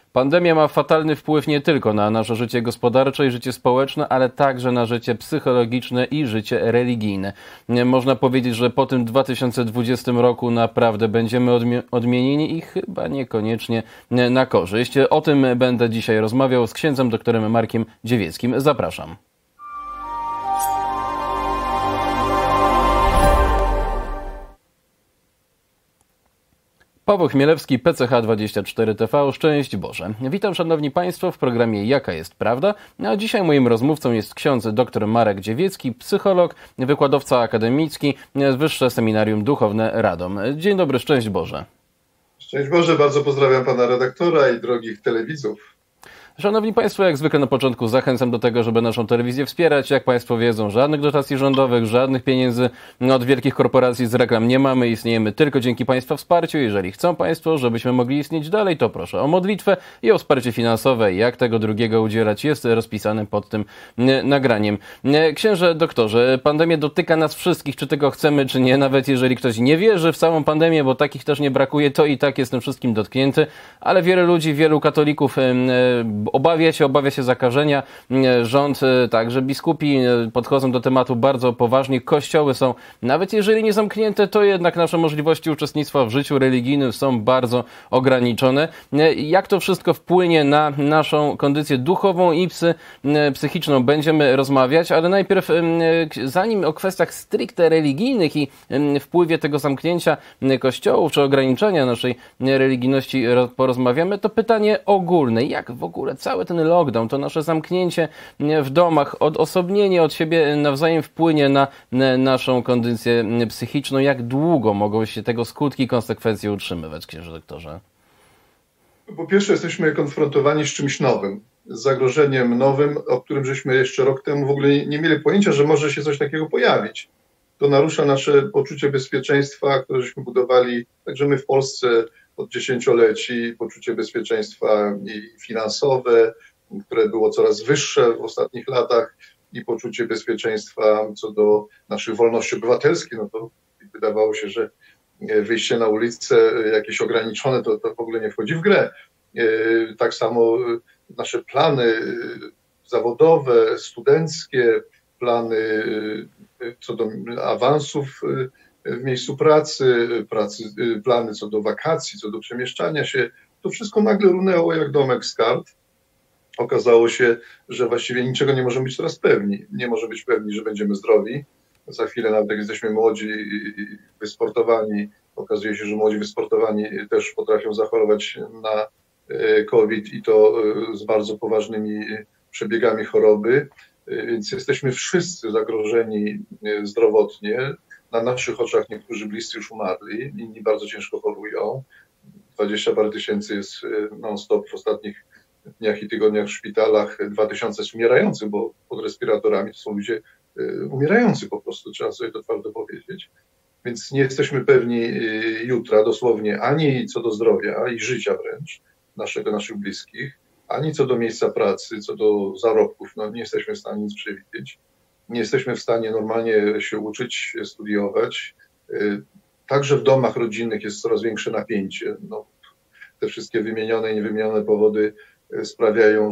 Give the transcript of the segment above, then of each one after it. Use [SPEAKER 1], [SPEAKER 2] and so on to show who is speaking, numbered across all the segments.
[SPEAKER 1] Pandemia ma fatalny wpływ nie tylko na nasze życie gospodarcze i życie społeczne, ale także na życie psychologiczne i życie religijne. Można powiedzieć, że po tym 2020 roku naprawdę będziemy odmienieni i chyba niekoniecznie na korzyść. O tym będę dzisiaj rozmawiał z księdzem doktorem Markiem Dziewieckim. Zapraszam. Paweł Chmielewski, PCH24 TV. Szczęść Boże. Witam szanowni państwo w programie Jaka jest prawda? A dzisiaj moim rozmówcą jest ksiądz dr Marek Dziewiecki, psycholog, wykładowca akademicki z Wyższe Seminarium Duchowne Radom. Dzień dobry, szczęść Boże.
[SPEAKER 2] Szczęść Boże, bardzo pozdrawiam pana redaktora i drogich telewidzów.
[SPEAKER 1] Szanowni Państwo, jak zwykle na początku zachęcam do tego, żeby naszą telewizję wspierać. Jak Państwo wiedzą, żadnych dotacji rządowych, żadnych pieniędzy od wielkich korporacji z reklam nie mamy. Istniejemy tylko dzięki Państwa wsparciu. Jeżeli chcą Państwo, żebyśmy mogli istnieć dalej, to proszę o modlitwę i o wsparcie finansowe. Jak tego drugiego udzielać, jest rozpisane pod tym nagraniem. Księże doktorze, pandemia dotyka nas wszystkich, czy tego chcemy, czy nie. Nawet jeżeli ktoś nie wierzy w samą pandemię, bo takich też nie brakuje, to i tak jest tym wszystkim dotknięty. Ale wiele ludzi, wielu katolików obawia się zakażenia. Rząd, także biskupi podchodzą do tematu bardzo poważnie. Kościoły są, nawet jeżeli nie zamknięte, to jednak nasze możliwości uczestnictwa w życiu religijnym są bardzo ograniczone. Jak to wszystko wpłynie na naszą kondycję duchową i psychiczną, będziemy rozmawiać, ale najpierw, zanim o kwestiach stricte religijnych i wpływie tego zamknięcia kościołów czy ograniczenia naszej religijności porozmawiamy, to pytanie ogólne. Jak w ogóle cały ten lockdown, to nasze zamknięcie w domach, odosobnienie od siebie nawzajem wpłynie na naszą kondycję psychiczną? Jak długo mogą się tego skutki i konsekwencje utrzymywać, księże doktorze?
[SPEAKER 2] Po pierwsze, jesteśmy konfrontowani z czymś nowym, z zagrożeniem nowym, o którym żeśmy jeszcze rok temu w ogóle nie mieli pojęcia, że może się coś takiego pojawić. To narusza nasze poczucie bezpieczeństwa, które żeśmy budowali, także my w Polsce od dziesięcioleci, poczucie bezpieczeństwa i finansowe, które było coraz wyższe w ostatnich latach, i poczucie bezpieczeństwa co do naszych wolności obywatelskich. No to wydawało się, że wyjście na ulicę jakieś ograniczone, to w ogóle nie wchodzi w grę. Tak samo nasze plany zawodowe, studenckie, plany co do awansów w miejscu pracy, plany co do wakacji, co do przemieszczania się, to wszystko nagle runęło jak domek z kart. Okazało się, że właściwie niczego nie możemy być teraz pewni. Nie możemy być pewni, że będziemy zdrowi. Za chwilę, nawet jak jesteśmy młodzi i wysportowani, okazuje się, że młodzi wysportowani też potrafią zachorować na COVID i to z bardzo poważnymi przebiegami choroby. Więc jesteśmy wszyscy zagrożeni zdrowotnie. Na naszych oczach niektórzy bliscy już umarli, inni bardzo ciężko chorują. 20 parę tysięcy jest non-stop w ostatnich dniach i tygodniach w szpitalach. 2000 jest umierających, bo pod respiratorami to są ludzie umierający po prostu, trzeba sobie to twardo powiedzieć. Więc nie jesteśmy pewni jutra dosłownie ani co do zdrowia i życia wręcz naszych bliskich, ani co do miejsca pracy, co do zarobków. No, nie jesteśmy w stanie nic przewidzieć. Nie jesteśmy w stanie normalnie się uczyć, studiować. Także w domach rodzinnych jest coraz większe napięcie. No, te wszystkie wymienione i niewymienione powody sprawiają,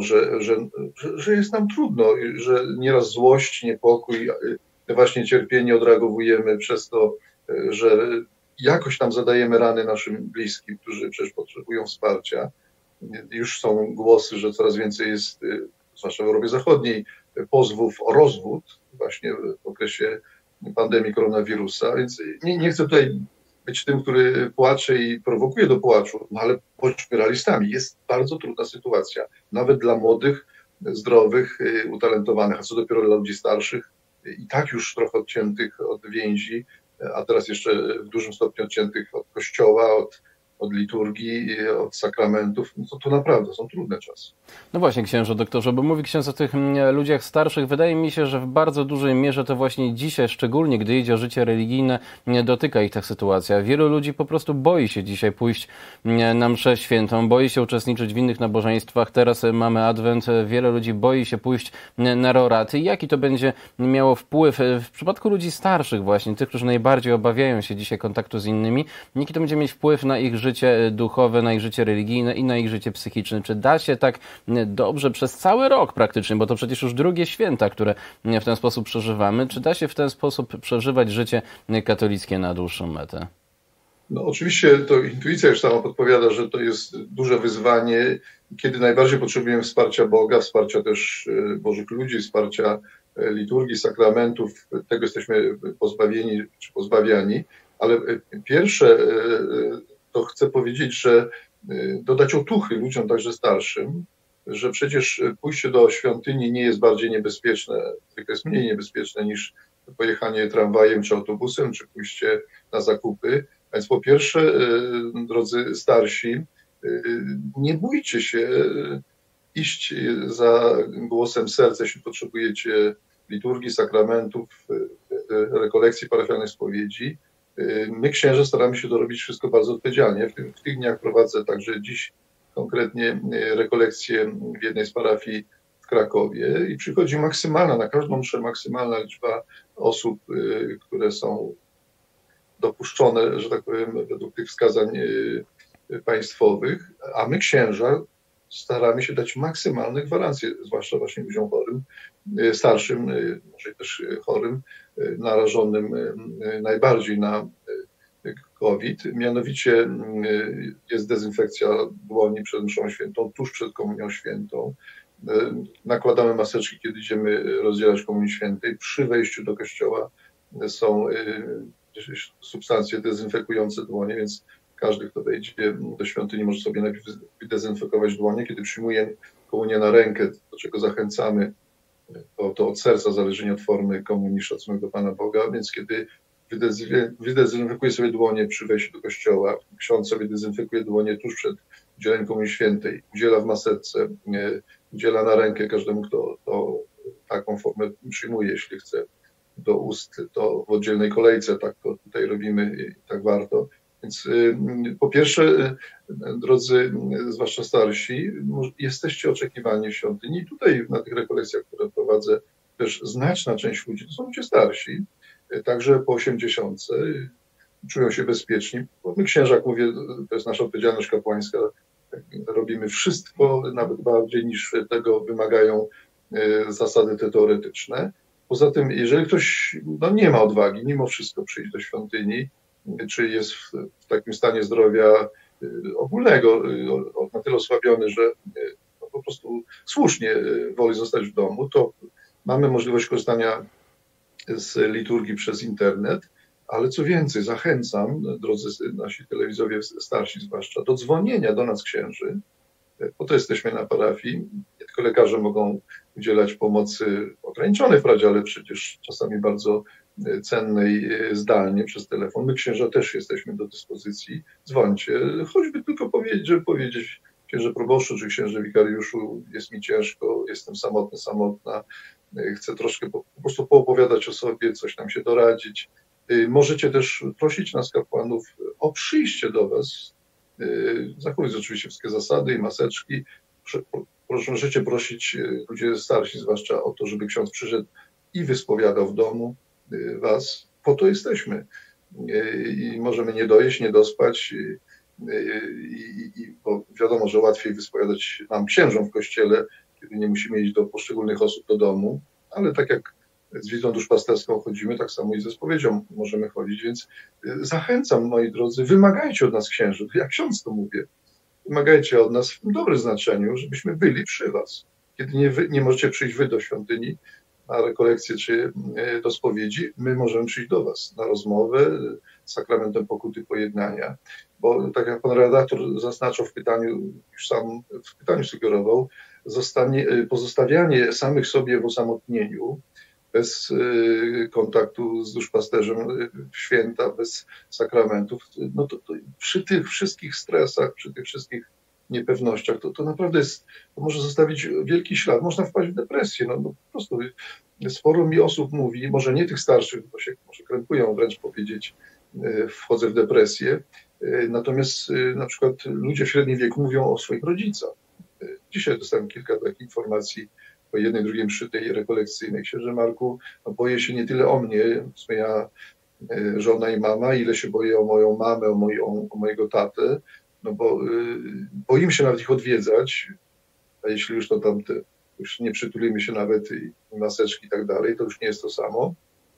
[SPEAKER 2] że jest nam trudno, że nieraz złość, niepokój, właśnie cierpienie odreagowujemy przez to, że jakoś tam zadajemy rany naszym bliskim, którzy przecież potrzebują wsparcia. Już są głosy, że coraz więcej jest, zwłaszcza w Europie Zachodniej, pozwów o rozwód właśnie w okresie pandemii koronawirusa, więc nie chcę tutaj być tym, który płacze i prowokuje do płaczu, no ale bądźmy realistami. Jest bardzo trudna sytuacja, nawet dla młodych, zdrowych, utalentowanych, a co dopiero dla ludzi starszych, i tak już trochę odciętych od więzi, a teraz jeszcze w dużym stopniu odciętych od kościoła, od liturgii, od sakramentów, no to naprawdę są trudne czasy.
[SPEAKER 1] No właśnie, księże doktorze, bo mówi ksiądz o tych ludziach starszych. Wydaje mi się, że w bardzo dużej mierze to właśnie dzisiaj, szczególnie gdy idzie o życie religijne, dotyka ich ta sytuacja. Wielu ludzi po prostu boi się dzisiaj pójść na mszę świętą, boi się uczestniczyć w innych nabożeństwach. Teraz mamy Adwent, wiele ludzi boi się pójść na roraty. Jaki to będzie miało wpływ w przypadku ludzi starszych właśnie, tych, którzy najbardziej obawiają się dzisiaj kontaktu z innymi, jaki to będzie mieć wpływ na ich życie życie duchowe, na ich życie religijne i na ich życie psychiczne. Czy da się tak dobrze przez cały rok praktycznie, bo to przecież już drugie święta, które w ten sposób przeżywamy, czy da się w ten sposób przeżywać życie katolickie na dłuższą metę?
[SPEAKER 2] No oczywiście to intuicja już sama podpowiada, że to jest duże wyzwanie, kiedy najbardziej potrzebujemy wsparcia Boga, wsparcia też Bożych ludzi, wsparcia liturgii, sakramentów. Tego jesteśmy pozbawieni czy pozbawiani. Ale pierwsze to chcę powiedzieć, że dodać otuchy ludziom także starszym, że przecież pójście do świątyni nie jest bardziej niebezpieczne, tylko jest mniej niebezpieczne niż pojechanie tramwajem czy autobusem, czy pójście na zakupy. Więc po pierwsze, drodzy starsi, nie bójcie się iść za głosem serca, jeśli potrzebujecie liturgii, sakramentów, rekolekcji parafialnej, spowiedzi. My, księże, staramy się to robić wszystko bardzo odpowiedzialnie. W tych dniach prowadzę także dziś konkretnie rekolekcję w jednej z parafii w Krakowie i przychodzi na każdą mszę maksymalna liczba osób, które są dopuszczone, że tak powiem, według tych wskazań państwowych, a my, księża, staramy się dać maksymalne gwarancje, zwłaszcza właśnie ludziom chorym, starszym, może też chorym, narażonym najbardziej na COVID. Mianowicie jest dezynfekcja dłoni przed mszą świętą, tuż przed komunią świętą. Nakładamy maseczki, kiedy idziemy rozdzielać komunię świętej. Przy wejściu do kościoła są substancje dezynfekujące dłonie, więc każdy, kto wejdzie do świątyni, może sobie najpierw dezynfekować dłonie. Kiedy przyjmuje komunię na rękę, do czego zachęcamy, to od serca zależy, nie od formy komunii, szacunek do Pana Boga, więc kiedy wydezynfekuje sobie dłonie przy wejściu do kościoła, ksiądz sobie dezynfekuje dłonie tuż przed udzieleniem komunii świętej, udziela w maseczce, udziela na rękę każdemu, kto taką formę przyjmuje, jeśli chce, do ust, to w oddzielnej kolejce, tak to tutaj robimy i tak warto. Więc po pierwsze, drodzy, zwłaszcza starsi, jesteście oczekiwani w świątyni. Tutaj na tych rekolekcjach, które prowadzę, też znaczna część ludzi to są ludzie starsi, także po 80, czują się bezpieczni. Bo my, księża, jak mówię, to jest nasza odpowiedzialność kapłańska, robimy wszystko, nawet bardziej niż tego wymagają zasady te teoretyczne. Poza tym, jeżeli ktoś nie ma odwagi mimo wszystko przyjść do świątyni, czy jest w takim stanie zdrowia ogólnego, na tyle osłabiony, że po prostu słusznie woli zostać w domu, to mamy możliwość korzystania z liturgii przez internet, ale co więcej, zachęcam, drodzy nasi telewidzowie starsi zwłaszcza, do dzwonienia do nas, księży, po to jesteśmy na parafii. Nie tylko lekarze mogą udzielać pomocy ograniczonej wprawdzie, ale przecież czasami bardzo cennej zdalnie przez telefon. My, księża, też jesteśmy do dyspozycji. Dzwońcie, choćby tylko powiedzieć księże proboszczu czy księże wikariuszu, jest mi ciężko, jestem samotny, samotna, chcę troszkę po prostu poopowiadać o sobie, coś nam się doradzić. Możecie też prosić nas, kapłanów, o przyjście do was, zachowując oczywiście wszystkie zasady i maseczki. Możecie prosić, ludzie starsi zwłaszcza, o to, żeby ksiądz przyszedł i wyspowiadał w domu was. Po to jesteśmy. I możemy nie dojeść, nie dospać, bo wiadomo, że łatwiej wyspowiadać nam, księżom, w kościele, kiedy nie musimy iść do poszczególnych osób do domu, ale tak jak z wizytą duszpasterską chodzimy, tak samo i ze spowiedzią możemy chodzić, więc zachęcam, moi drodzy, wymagajcie od nas, księży, jak ksiądz to mówię, wymagajcie od nas w dobrym znaczeniu, żebyśmy byli przy was. Kiedy nie możecie przyjść wy do świątyni na rekolekcję czy do spowiedzi, my możemy przyjść do was na rozmowę z sakramentem pokuty pojednania, bo tak jak pan redaktor zaznaczał w pytaniu, już sam w pytaniu sugerował, pozostawianie samych sobie w osamotnieniu, bez kontaktu z duszpasterzem w święta, bez sakramentów, no to przy tych wszystkich stresach, przy tych wszystkich niepewnościach, to naprawdę to może zostawić wielki ślad. Można wpaść w depresję. No po prostu sporo mi osób mówi, może nie tych starszych, bo się może krępują wręcz powiedzieć, wchodzę w depresję, natomiast na przykład ludzie w średnim wieku mówią o swoich rodzicach. Dzisiaj dostałem kilka takich informacji po jednej, drugiej mszy tej rekolekcyjnej. Księże Marku, boję się nie tyle o mnie, ja żona i mama, ile się boję o moją mamę, o mojego tatę, no bo boimy się nawet ich odwiedzać, a jeśli już to tam już nie przytulimy się nawet i maseczki i tak dalej, to już nie jest to samo.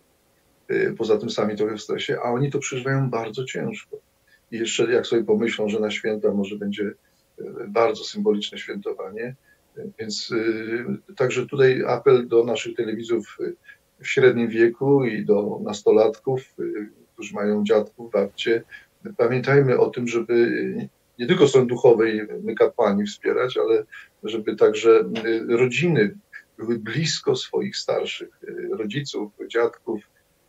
[SPEAKER 2] Poza tym sami trochę w stresie, a oni to przeżywają bardzo ciężko. I jeszcze jak sobie pomyślą, że na święta może będzie bardzo symboliczne świętowanie, więc także tutaj apel do naszych telewidzów w średnim wieku i do nastolatków, którzy mają dziadków, babcie. Pamiętajmy o tym, żeby nie tylko strony duchowej my kapłani wspierać, ale żeby także rodziny były blisko swoich starszych, rodziców, dziadków,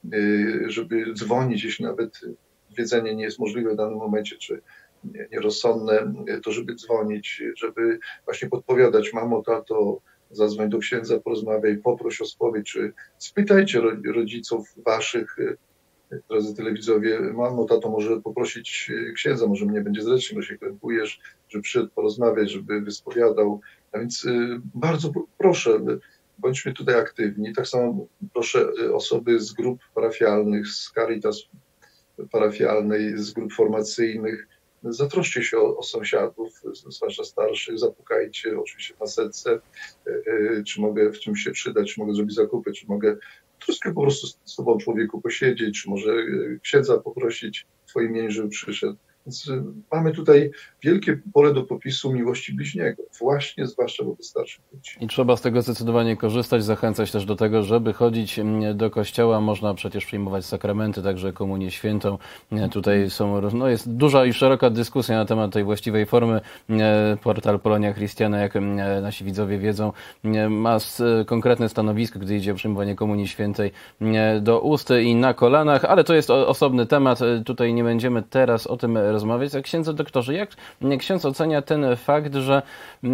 [SPEAKER 2] żeby dzwonić, jeśli nawet wiedzenie nie jest możliwe w danym momencie, czy nierozsądne, to żeby dzwonić, żeby właśnie podpowiadać: mamo, tato, zadzwoń do księdza, porozmawiaj, poproś o spowiedź, czy spytajcie rodziców waszych, drodzy telewidzowie: mamo, tato, może poprosić księdza, może mnie będzie zręcznie, bo się krępujesz, żeby przyszedł porozmawiać, żeby wyspowiadał. A więc bardzo proszę, bądźmy tutaj aktywni. Tak samo proszę osoby z grup parafialnych, z Caritas parafialnej, z grup formacyjnych, zatroszcie się o sąsiadów, zwłaszcza starszych, zapukajcie oczywiście na serce, czy mogę w czymś się przydać, czy mogę zrobić zakupy, czy mogę troszkę po prostu z tobą, człowieku, posiedzieć, czy może księdza poprosić w twoim imieniu, żeby przyszedł. Więc mamy tutaj wielkie pole do popisu miłości bliźniego, właśnie zwłaszcza wobec starszych ludzi.
[SPEAKER 1] I trzeba z tego zdecydowanie korzystać, zachęcać też do tego, żeby chodzić do kościoła. Można przecież przyjmować sakramenty, także komunię świętą. Tutaj jest duża i szeroka dyskusja na temat tej właściwej formy. Portal Polonia Christiana, jak nasi widzowie wiedzą, ma konkretne stanowisko, gdy idzie o przyjmowanie komunii świętej do ust i na kolanach, ale to jest osobny temat. Tutaj nie będziemy teraz o tym rozmawiać. A księdze doktorze, jak ksiądz ocenia ten fakt, że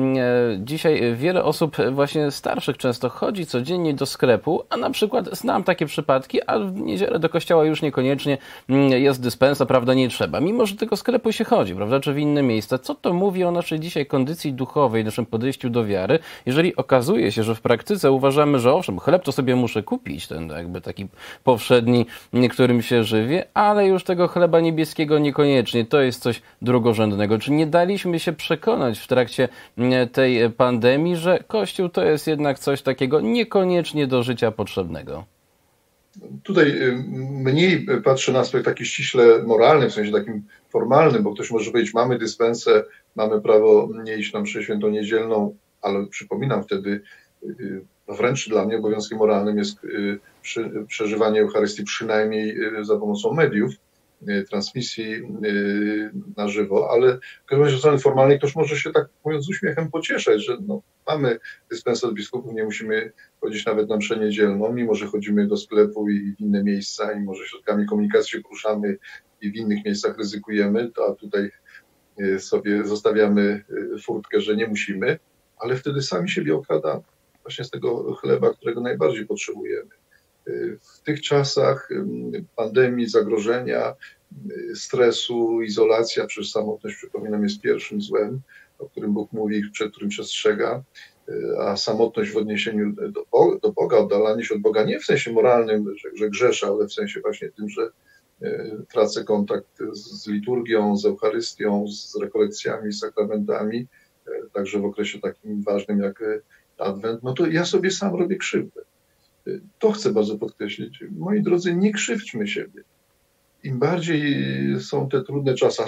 [SPEAKER 1] dzisiaj wiele osób właśnie starszych często chodzi codziennie do sklepu, a na przykład znam takie przypadki, a w niedzielę do kościoła już niekoniecznie jest dyspensa, prawda, nie trzeba. Mimo że do tego sklepu się chodzi, prawda, czy w inne miejsca. Co to mówi o naszej dzisiaj kondycji duchowej, naszym podejściu do wiary, jeżeli okazuje się, że w praktyce uważamy, że owszem, chleb to sobie muszę kupić, ten jakby taki powszedni, którym się żywię, ale już tego chleba niebieskiego niekoniecznie. To jest coś drugorzędnego. Czy nie daliśmy się przekonać w trakcie tej pandemii, że Kościół to jest jednak coś takiego niekoniecznie do życia potrzebnego?
[SPEAKER 2] Tutaj mniej patrzę na aspekt taki ściśle moralny, w sensie takim formalnym, bo ktoś może powiedzieć: mamy dyspensę, mamy prawo nie iść na mszę świętą niedzielną, ale przypominam wtedy, wręcz dla mnie obowiązkiem moralnym jest przeżywanie Eucharystii przynajmniej za pomocą mediów, transmisji na żywo, ale w każdym razie ze strony formalnej ktoś może się, tak mówiąc z uśmiechem, pocieszać, że mamy dyspensę od biskupów, nie musimy chodzić nawet na mszę niedzielną, mimo że chodzimy do sklepu i w inne miejsca, i może środkami komunikacji się poruszamy i w innych miejscach ryzykujemy, a tutaj sobie zostawiamy furtkę, że nie musimy, ale wtedy sami siebie okradamy właśnie z tego chleba, którego najbardziej potrzebujemy. W tych czasach pandemii, zagrożenia, stresu, izolacja przez samotność, przypominam, jest pierwszym złem, o którym Bóg mówi, przed którym przestrzega, a samotność w odniesieniu do Boga, oddalanie się od Boga nie w sensie moralnym, że grzeszę, ale w sensie właśnie tym, że tracę kontakt z liturgią, z Eucharystią, z rekolekcjami, z sakramentami, także w okresie takim ważnym jak Adwent, no to ja sobie sam robię krzywdę. To chcę bardzo podkreślić. Moi drodzy, nie krzywdźmy siebie. Im bardziej są te trudne czasy,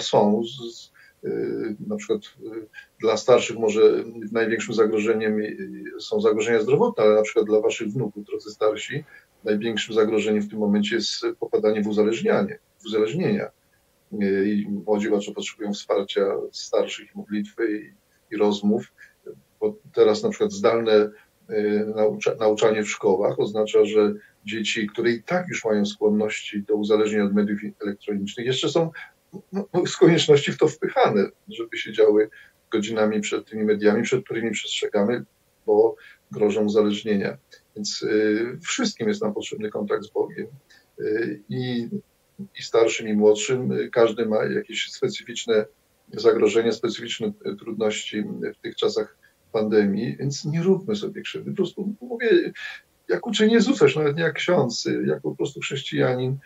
[SPEAKER 2] na przykład dla starszych może największym zagrożeniem są zagrożenia zdrowotne, ale na przykład dla waszych wnuków, drodzy starsi, największym zagrożeniem w tym momencie jest popadanie w uzależnienia. I młodzi bardzo potrzebują wsparcia starszych, modlitwy i rozmów, bo teraz na przykład zdalne nauczanie w szkołach oznacza, że dzieci, które i tak już mają skłonności do uzależnienia od mediów elektronicznych, jeszcze są z konieczności w to wpychane, żeby siedziały godzinami przed tymi mediami, przed którymi przestrzegamy, bo grożą uzależnienia. Więc wszystkim jest nam potrzebny kontakt z Bogiem. I starszym, i młodszym. Każdy ma jakieś specyficzne zagrożenia, specyficzne trudności w tych czasach pandemii, więc nie róbmy sobie krzywdy. Po prostu mówię, jak uczeń Jezusa, nawet nie jak ksiądz, jak po prostu chrześcijanin,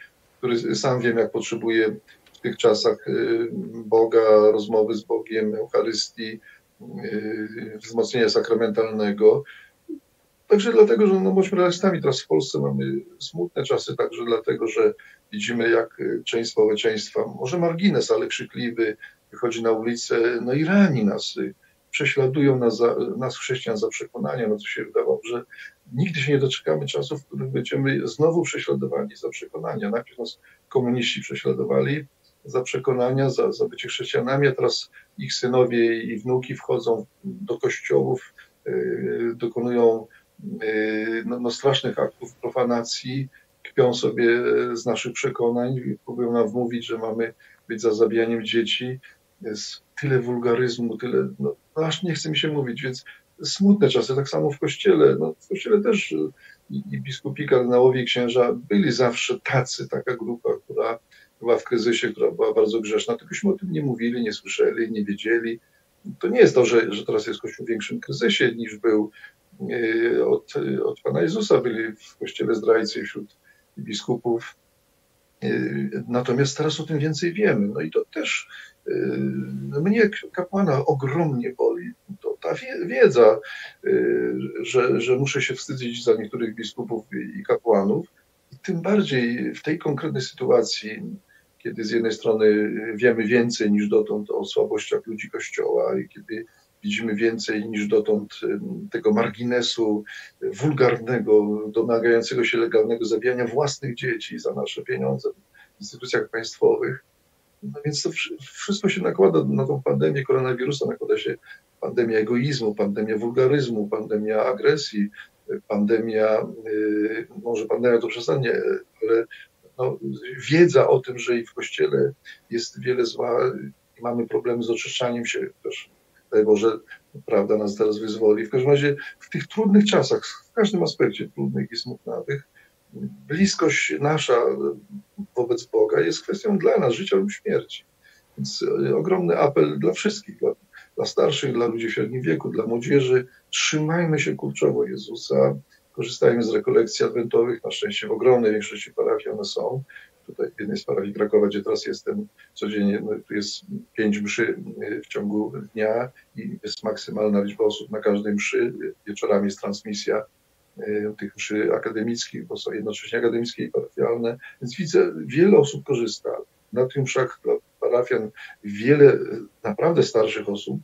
[SPEAKER 2] który sam wiem, jak potrzebuje w tych czasach Boga, rozmowy z Bogiem, Eucharystii, wzmocnienia sakramentalnego. Także dlatego, że bądźmy realistami, teraz w Polsce mamy smutne czasy, także dlatego, że widzimy, jak część społeczeństwa, może margines, ale krzykliwy, wychodzi na ulicę, i rani nas, prześladują nas chrześcijan za przekonania, co się wydawało, że nigdy się nie doczekamy czasów, w których będziemy znowu prześladowani za przekonania. Najpierw nas komuniści prześladowali za przekonania, za bycie chrześcijanami, a teraz ich synowie i wnuki wchodzą do kościołów, dokonują strasznych aktów profanacji, kpią sobie z naszych przekonań, próbują nam wmówić, że mamy być za zabijaniem dzieci. Jest tyle wulgaryzmu, tyle, aż nie chce mi się mówić, więc smutne czasy, tak samo w Kościele. W Kościele też i biskupi, kardynałowie, i księża byli zawsze tacy, taka grupa, która była w kryzysie, która była bardzo grzeszna, tylkośmy o tym nie mówili, nie słyszeli, nie wiedzieli. To nie jest to, że teraz jest Kościół w większym kryzysie niż był od Pana Jezusa. Byli w Kościele zdrajcy wśród biskupów. Natomiast teraz o tym więcej wiemy. I to też mnie, kapłana, ogromnie boli. To ta wiedza, że muszę się wstydzić za niektórych biskupów i kapłanów. I tym bardziej w tej konkretnej sytuacji, kiedy z jednej strony wiemy więcej niż dotąd o słabościach ludzi Kościoła i kiedy widzimy więcej niż dotąd tego marginesu wulgarnego, domagającego się legalnego zabijania własnych dzieci za nasze pieniądze w instytucjach państwowych. Więc to wszystko się nakłada na tą pandemię koronawirusa, nakłada się pandemia egoizmu, pandemia wulgaryzmu, pandemia agresji, pandemia, może pandemia to przesadnie, ale wiedza o tym, że i w Kościele jest wiele zła i mamy problemy z oczyszczaniem się też. Daj Boże, prawda nas teraz wyzwoli. W każdym razie w tych trudnych czasach, w każdym aspekcie trudnych i smutnych, bliskość nasza wobec Boga jest kwestią dla nas życia lub śmierci. Więc ogromny apel dla wszystkich, dla starszych, dla ludzi w średnim wieku, dla młodzieży. Trzymajmy się kurczowo Jezusa, korzystajmy z rekolekcji adwentowych. Na szczęście w ogromnej większości parafii one są. Tutaj w jednej z parafii Krakowa, gdzie teraz jestem codziennie, tu jest 5 mszy w ciągu dnia i jest maksymalna liczba osób na każdej mszy. Wieczorami jest transmisja tych mszy akademickich, bo są jednocześnie akademickie i parafialne. Więc widzę, wiele osób korzysta. Na tych mszach dla parafian wiele naprawdę starszych osób.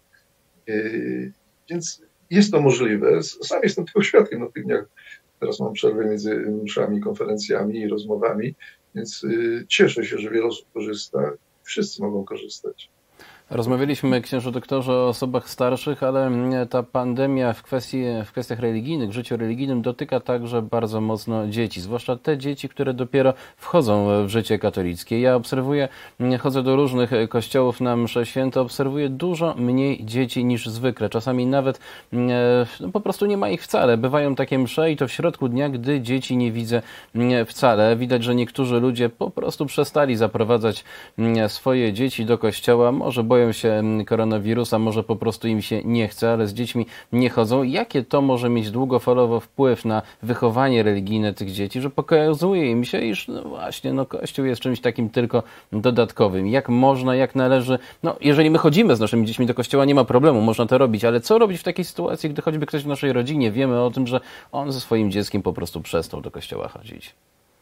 [SPEAKER 2] Więc jest to możliwe. Sam jestem tylko świadkiem na tych dniach. Teraz mam przerwę między mszami, konferencjami i rozmowami, więc cieszę się, że wiele osób korzysta. Wszyscy mogą korzystać.
[SPEAKER 1] Rozmawialiśmy, księżu doktorze, o osobach starszych, ale ta pandemia w kwestiach religijnych, w życiu religijnym dotyka także bardzo mocno dzieci, zwłaszcza te dzieci, które dopiero wchodzą w życie katolickie. Ja obserwuję, chodzę do różnych kościołów na msze święte, obserwuję dużo mniej dzieci niż zwykle. Czasami nawet po prostu nie ma ich wcale. Bywają takie msze i to w środku dnia, gdy dzieci nie widzę wcale. Widać, że niektórzy ludzie po prostu przestali zaprowadzać swoje dzieci do kościoła, może boją się koronawirusa, może po prostu im się nie chce, ale z dziećmi nie chodzą. Jakie to może mieć długofalowo wpływ na wychowanie religijne tych dzieci, że pokazuje im się, iż Kościół jest czymś takim tylko dodatkowym. Jak można, jak należy, jeżeli my chodzimy z naszymi dziećmi do kościoła, nie ma problemu, można to robić, ale co robić w takiej sytuacji, gdy choćby ktoś w naszej rodzinie, wiemy o tym, że on ze swoim dzieckiem po prostu przestał do kościoła chodzić?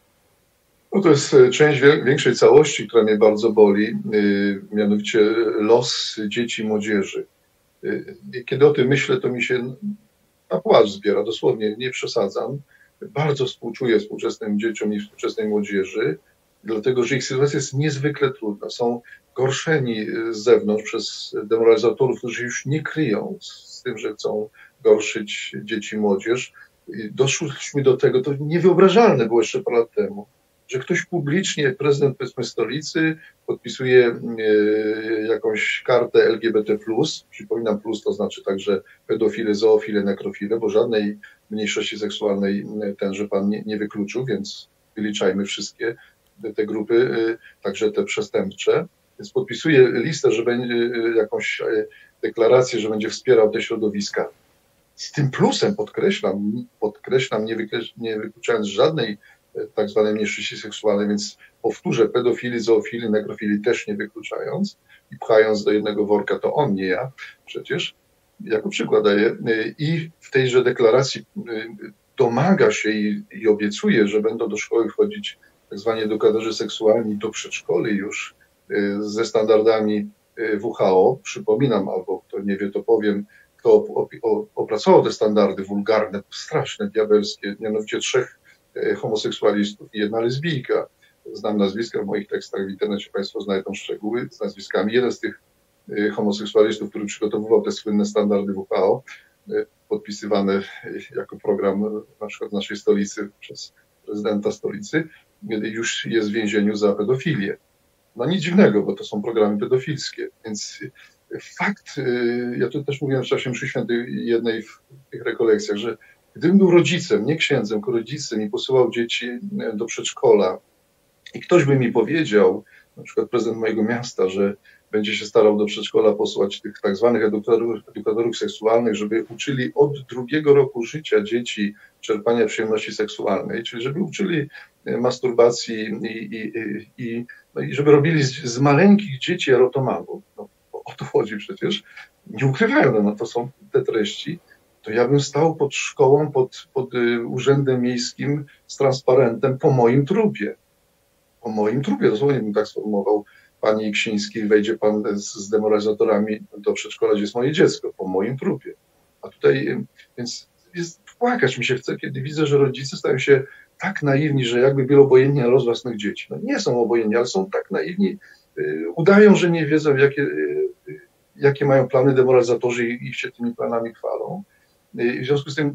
[SPEAKER 2] To jest część większej całości, która mnie bardzo boli, mianowicie los dzieci i młodzieży. Kiedy o tym myślę, to mi się na płacz zbiera, dosłownie, nie przesadzam. Bardzo współczuję współczesnym dzieciom i współczesnej młodzieży, dlatego że ich sytuacja jest niezwykle trudna. Są gorszeni z zewnątrz przez demoralizatorów, którzy już nie kryją z tym, że chcą gorszyć dzieci i młodzież. Doszliśmy do tego, to niewyobrażalne było jeszcze parę lat temu, że ktoś publicznie, prezydent powiedzmy stolicy, podpisuje jakąś kartę LGBT+, przypominam, plus to znaczy także pedofile, zoofile, nekrofile, bo żadnej mniejszości seksualnej tenże pan nie wykluczył, więc wyliczajmy wszystkie te grupy, także te przestępcze. Więc podpisuje listę, że będzie jakąś deklarację, że będzie wspierał te środowiska. Z tym plusem podkreślam, nie wykluczając żadnej tak zwanej mniejszości seksualnej, więc powtórzę, pedofilii, zoofilii, nekrofilii też nie wykluczając i pchając do jednego worka, to on, nie ja przecież, jako przykład daję. I w tejże deklaracji domaga się i obiecuje, że będą do szkoły wchodzić tak zwani edukatorzy seksualni do przedszkoli już ze standardami WHO. Przypominam, albo kto nie wie, to powiem, kto opracował te standardy wulgarne, straszne, diabelskie, mianowicie 3 homoseksualistów i 1 lesbijka. Znam nazwiska, w moich tekstach w internecie Państwo znajdą szczegóły z nazwiskami. Jeden z tych homoseksualistów, który przygotowywał te słynne standardy WHO, podpisywane jako program na przykład w naszej stolicy przez prezydenta stolicy, już jest w więzieniu za pedofilię. No nic dziwnego, bo to są programy pedofilskie, więc fakt, ja tu też mówiłem w czasie mszy świętej jednej w tych rekolekcjach, że gdybym był rodzicem, nie księdzem, tylko rodzicem i posyłał dzieci do przedszkola i ktoś by mi powiedział, na przykład prezydent mojego miasta, że będzie się starał do przedszkola posłać tych tak zwanych edukatorów seksualnych, żeby uczyli od 2 roku życia dzieci czerpania przyjemności seksualnej, czyli żeby uczyli masturbacji i żeby robili z maleńkich dzieci erotomanów. No, o to chodzi przecież. Nie ukrywają, no to są te treści. To ja bym stał pod szkołą, pod urzędem miejskim z transparentem po moim trupie. Po moim trupie, dosłownie bym tak sformułował. Panie Ksiński, wejdzie pan z demoralizatorami do przedszkola, gdzie jest moje dziecko, po moim trupie. A tutaj, więc płakać mi się chce, kiedy widzę, że rodzice stają się tak naiwni, że jakby byli obojętni na los własnych dzieci. No nie są obojętni, ale są tak naiwni, udają, że nie wiedzą, jakie mają plany demoralizatorzy i się tymi planami chwalą. I w związku z tym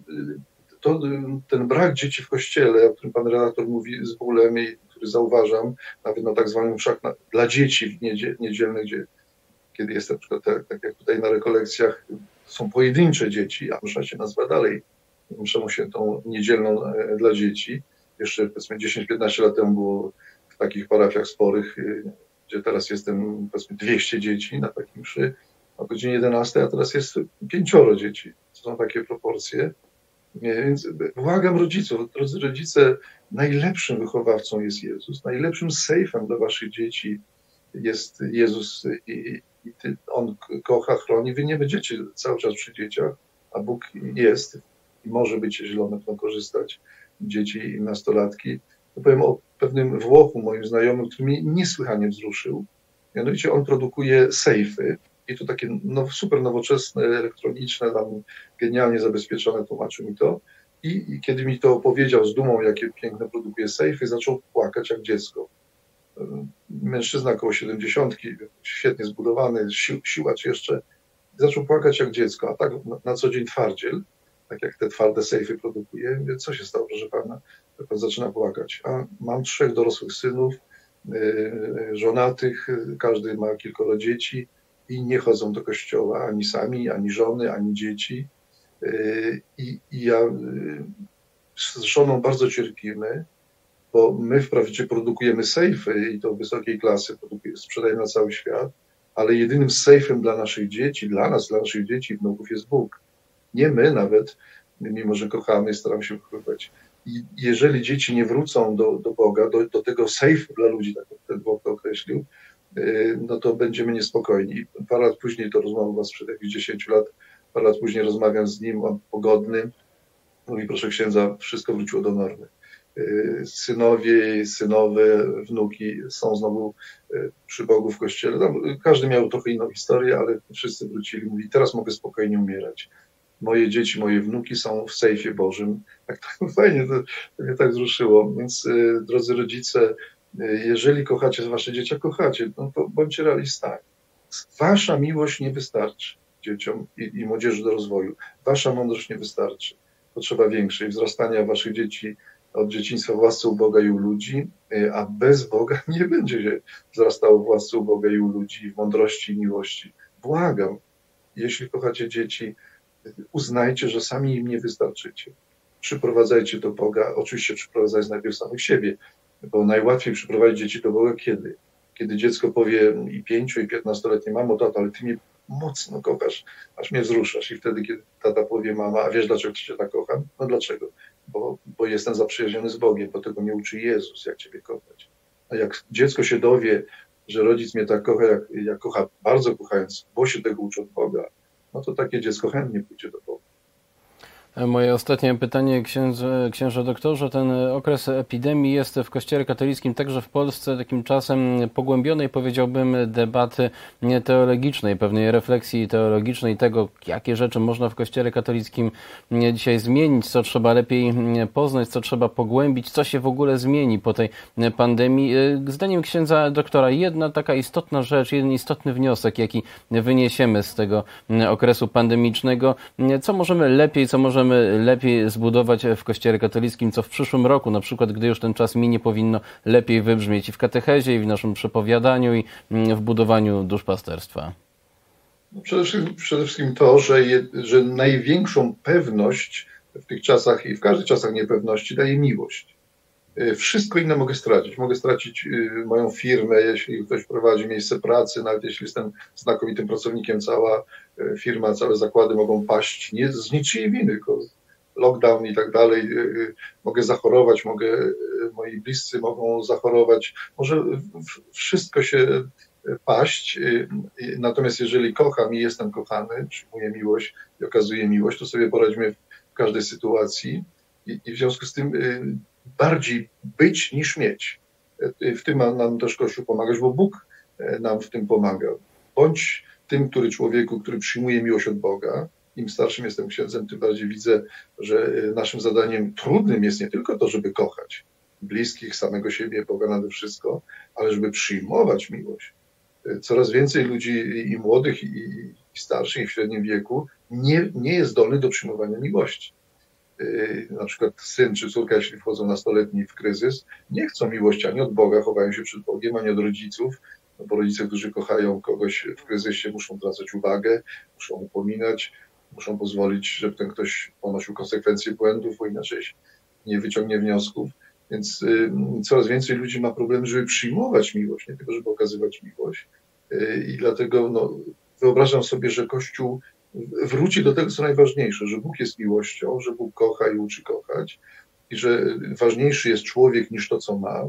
[SPEAKER 2] ten brak dzieci w kościele, o którym pan redaktor mówi z bólem i który zauważam, nawet na tak zwanym wszak dla dzieci w niedzielnych, kiedy jest na przykład tak jak tutaj na rekolekcjach, są pojedyncze dzieci, a msza się nazywa dalej mszą się tą niedzielną dla dzieci. Jeszcze powiedzmy 10-15 lat temu było w takich parafiach sporych, gdzie teraz jestem powiedzmy 200 dzieci na takiej mszy, o godzinie 11, a teraz jest 5 dzieci. To są takie proporcje. Więc błagam rodziców, drodzy rodzice, najlepszym wychowawcą jest Jezus, najlepszym sejfem dla waszych dzieci jest Jezus i On kocha, chroni. Wy nie będziecie cały czas przy dzieciach, a Bóg jest i może być, jeśli one będą korzystać, dzieci i nastolatki. To powiem o pewnym Włochu, moim znajomym, który mnie niesłychanie wzruszył. Mianowicie on produkuje sejfy, i to takie super nowoczesne, elektroniczne, tam genialnie zabezpieczone, tłumaczył mi to. I kiedy mi to opowiedział z dumą, jakie piękne produkuje sejfy, zaczął płakać jak dziecko. Mężczyzna około 70, świetnie zbudowany, siłacz jeszcze, zaczął płakać jak dziecko, a tak na co dzień twardziel, tak jak te twarde sejfy produkuje. Mówię, co się stało, proszę pana? Pan zaczyna płakać. A mam 3 dorosłych synów, żonatych, każdy ma kilkoro dzieci i nie chodzą do kościoła ani sami, ani żony, ani dzieci. I ja z żoną bardzo cierpimy, bo my wprawdzie produkujemy sejfy i to wysokiej klasy, sprzedajemy na cały świat, ale jedynym sejfem dla naszych dzieci, dla nas, dla naszych dzieci i wnuków jest Bóg. Nie my nawet, mimo że kochamy i staramy się wychowywać. I jeżeli dzieci nie wrócą do Boga, do tego sejfu dla ludzi, tak jak ten Bóg to określił, no to będziemy niespokojni. Parę lat później, to rozmawiam u was sprzed jakichś 10 lat, parę lat później rozmawiam z nim, on pogodny, mówi, proszę księdza, wszystko wróciło do normy. Synowie, synowe, wnuki są znowu przy Bogu w kościele. Tam każdy miał trochę inną historię, ale wszyscy wrócili. Mówi, teraz mogę spokojnie umierać. Moje dzieci, moje wnuki są w sejfie Bożym. Tak fajnie, to mnie tak wzruszyło. Więc drodzy rodzice, jeżeli kochacie wasze dzieci, kochacie, no to bądźcie realistami. Wasza miłość nie wystarczy dzieciom i młodzieży do rozwoju. Wasza mądrość nie wystarczy. Potrzeba większej wzrastania waszych dzieci od dzieciństwa w łasce u Boga i u ludzi, a bez Boga nie będzie się wzrastało w łasce u Boga i u ludzi, w mądrości i miłości. Błagam, jeśli kochacie dzieci, uznajcie, że sami im nie wystarczycie. Przyprowadzajcie do Boga, oczywiście przyprowadzajcie najpierw samych siebie, bo najłatwiej przyprowadzić dzieci do Boga kiedy? Kiedy dziecko powie i 5- i 15-letnie, mamo, tato, ale ty mnie mocno kochasz, aż mnie wzruszasz. I wtedy, kiedy tata powie, mama, a wiesz, dlaczego cię tak kocham? No dlaczego? Bo jestem zaprzyjaźniony z Bogiem, bo tego nie uczy Jezus, jak ciebie kochać. A jak dziecko się dowie, że rodzic mnie tak kocha, jak kocha, bardzo kochając, bo się tego uczy od Boga, no to takie dziecko chętnie pójdzie do Boga.
[SPEAKER 1] Moje ostatnie pytanie, księże doktorze. Ten okres epidemii jest w Kościele katolickim, także w Polsce, takim czasem pogłębionej, powiedziałbym, debaty teologicznej, pewnej refleksji teologicznej tego, jakie rzeczy można w Kościele katolickim dzisiaj zmienić, co trzeba lepiej poznać, co trzeba pogłębić, co się w ogóle zmieni po tej pandemii. Zdaniem księdza doktora, jedna taka istotna rzecz, jeden istotny wniosek, jaki wyniesiemy z tego okresu pandemicznego, co możemy lepiej zbudować w Kościele katolickim, co w przyszłym roku, na przykład, gdy już ten czas minie, powinno lepiej wybrzmieć i w katechezie, i w naszym przepowiadaniu, i w budowaniu duszpasterstwa?
[SPEAKER 2] No przede wszystkim to, że największą pewność w tych czasach i w każdych czasach niepewności daje miłość. Wszystko inne mogę stracić. Mogę stracić moją firmę, jeśli ktoś prowadzi miejsce pracy, nawet jeśli jestem znakomitym pracownikiem, cała firma, całe zakłady mogą paść nie z niczyjej winy, tylko lockdown i tak dalej. Mogę zachorować, moi bliscy mogą zachorować. Może wszystko się paść. Natomiast jeżeli kocham i jestem kochany, przyjmuję miłość i okazuję miłość, to sobie poradźmy w każdej sytuacji i w związku z tym bardziej być niż mieć. W tym nam też Kościół pomagać, bo Bóg nam w tym pomaga. Bądź tym, który przyjmuje miłość od Boga. Im starszym jestem księdzem, tym bardziej widzę, że naszym zadaniem trudnym jest nie tylko to, żeby kochać bliskich, samego siebie, Boga nade wszystko, ale żeby przyjmować miłość. Coraz więcej ludzi i młodych, i starszych, i w średnim wieku nie jest zdolnych do przyjmowania miłości. Na przykład syn czy córka, jeśli wchodzą nastoletni w kryzys, nie chcą miłości ani od Boga, chowają się przed Bogiem, ani od rodziców, no bo rodzice, którzy kochają kogoś w kryzysie, muszą zwracać uwagę, muszą upominać, muszą pozwolić, żeby ten ktoś ponosił konsekwencje błędów, bo inaczej nie wyciągnie wniosków. Więc coraz więcej ludzi ma problemy, żeby przyjmować miłość, nie tylko żeby okazywać miłość. I dlatego wyobrażam sobie, że Kościół wróci do tego, co najważniejsze, że Bóg jest miłością, że Bóg kocha i uczy kochać i że ważniejszy jest człowiek niż to, co ma.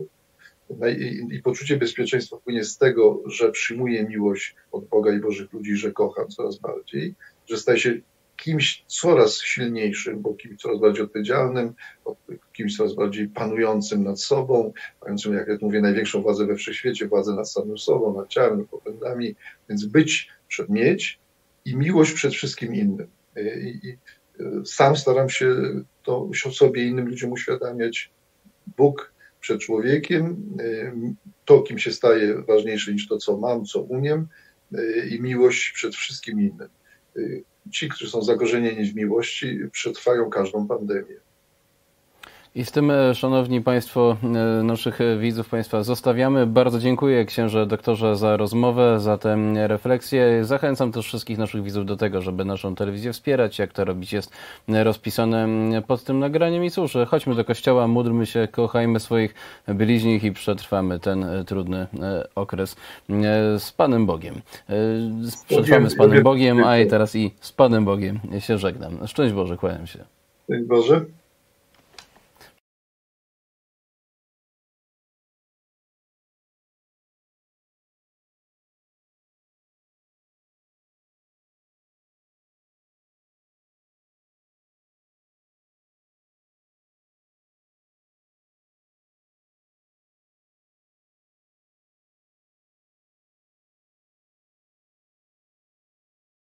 [SPEAKER 2] I poczucie bezpieczeństwa płynie z tego, że przyjmuje miłość od Boga i Bożych ludzi, że kocham coraz bardziej, że staje się kimś coraz silniejszym, bo kimś coraz bardziej odpowiedzialnym, kimś coraz bardziej panującym nad sobą, mającym, jak ja mówię, największą władzę we wszechświecie, władzę nad samym sobą, nad ciałem, nad popędami, więc mieć i miłość przed wszystkim innym. I sam staram się to sobie i innym ludziom uświadamiać. Bóg przed człowiekiem, to, kim się staje, ważniejsze niż to, co mam, co umiem, i miłość przed wszystkim innym. Ci, którzy są zakorzenieni w miłości, przetrwają każdą pandemię.
[SPEAKER 1] I z tym, szanowni państwo, naszych widzów, państwa zostawiamy. Bardzo dziękuję, księże doktorze, za rozmowę, za tę refleksję. Zachęcam też wszystkich naszych widzów do tego, żeby naszą telewizję wspierać. Jak to robić, jest rozpisane pod tym nagraniem. I cóż, chodźmy do kościoła, módlmy się, kochajmy swoich bliźnich i przetrwamy ten trudny okres z Panem Bogiem. Przetrwamy z Panem Bogiem, a i teraz i z Panem Bogiem się żegnam. Szczęść Boże, kłaniam się.
[SPEAKER 2] Szczęść Boże.